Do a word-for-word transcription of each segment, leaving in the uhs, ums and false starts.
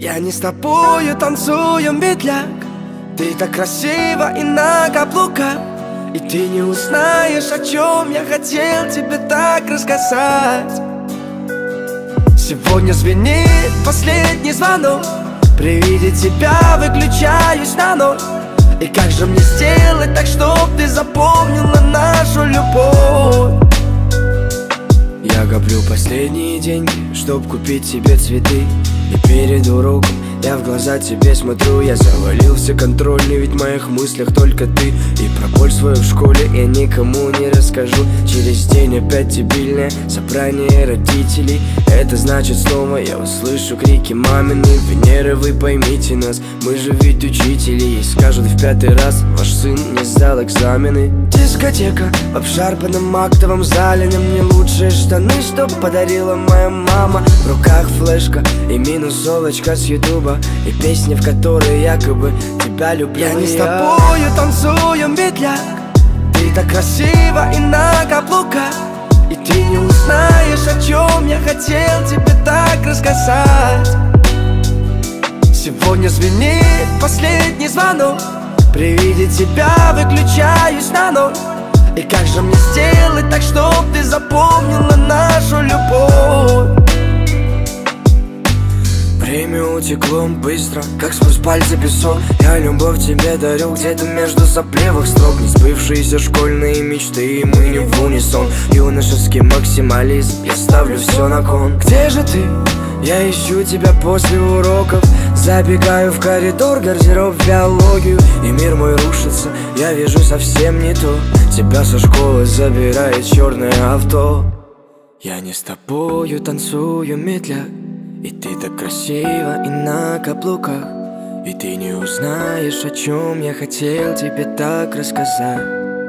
Я не с тобою танцую медляк. Ты так красива и на каблуках, и ты не узнаешь, о чем я хотел тебе так рассказать. Сегодня звенит последний звонок. При виде тебя выключаюсь на ноль. И как же мне сделать так, чтоб ты запомнила нашу любовь? Я коплю последние деньги, чтоб купить себе цветы. И перед уроком я в глаза тебе смотрю. Я завалился контрольный, ведь в моих мыслях только ты. И про боль свою в школе я никому не расскажу. Через день опять дебильное собрание родителей. Это значит снова я услышу крики мамины: Венеры, вы поймите нас, мы же ведь учители. Ей скажут в пятый раз: ваш сын не сдал экзамены. Дискотека в обшарпанном актовом зале. На мне лучшие штаны, что подарила моя мама. В руках флешка и минусовочка с ютуба, и песни, в которые якобы тебя люблю. Я не с тобою танцую медляк. Ты так красива и на каблуках, и ты не узнаешь, о чем я хотел тебе так рассказать. Сегодня звенит последний звонок. При виде тебя выключаюсь на ноль. И как же мне сделать так, чтоб ты запомнила нашу любовь? Время утекло быстро, как сквозь пальцы песок. Я любовь тебе дарю где-то между сопливых строк. Не сбывшиеся школьные мечты, и мы не в унисон. Юношеский максимализм, я ставлю все на кон. Где же ты? Я ищу тебя после уроков. Забегаю в коридор, гардероб, в биологию, и мир мой рушится, я вижу совсем не то. Тебя со школы забирает черное авто. Я не с тобою танцую медляк. И ты так красива и на каблуках, и ты не узнаешь, о чем я хотел тебе так рассказать.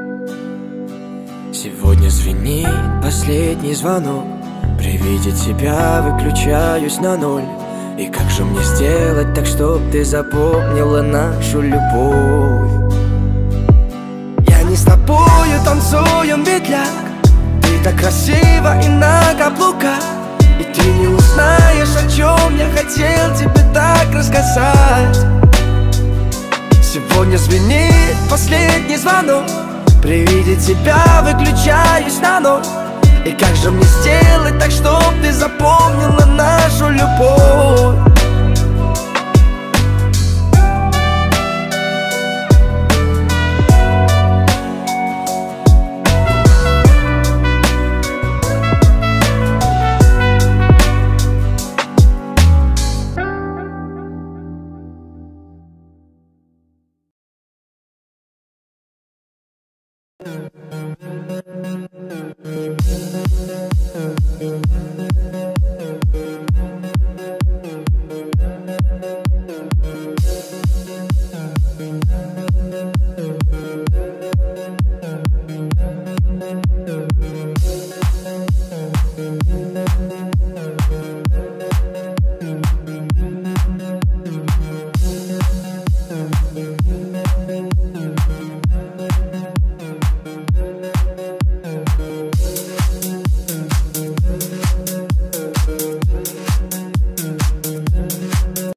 Сегодня звенит последний звонок. При виде тебя выключаюсь на ноль. И как же мне сделать так, чтоб ты запомнила нашу любовь? Я не с тобою танцую медляк. Ты так красива и на каблуках, и ты не узнаешь, о чем я хотел тебе так рассказать. Сегодня звенит последний звонок. При виде тебя выключаюсь на ноль. И как же мне сделать так, чтоб ты запомнила нашу любовь?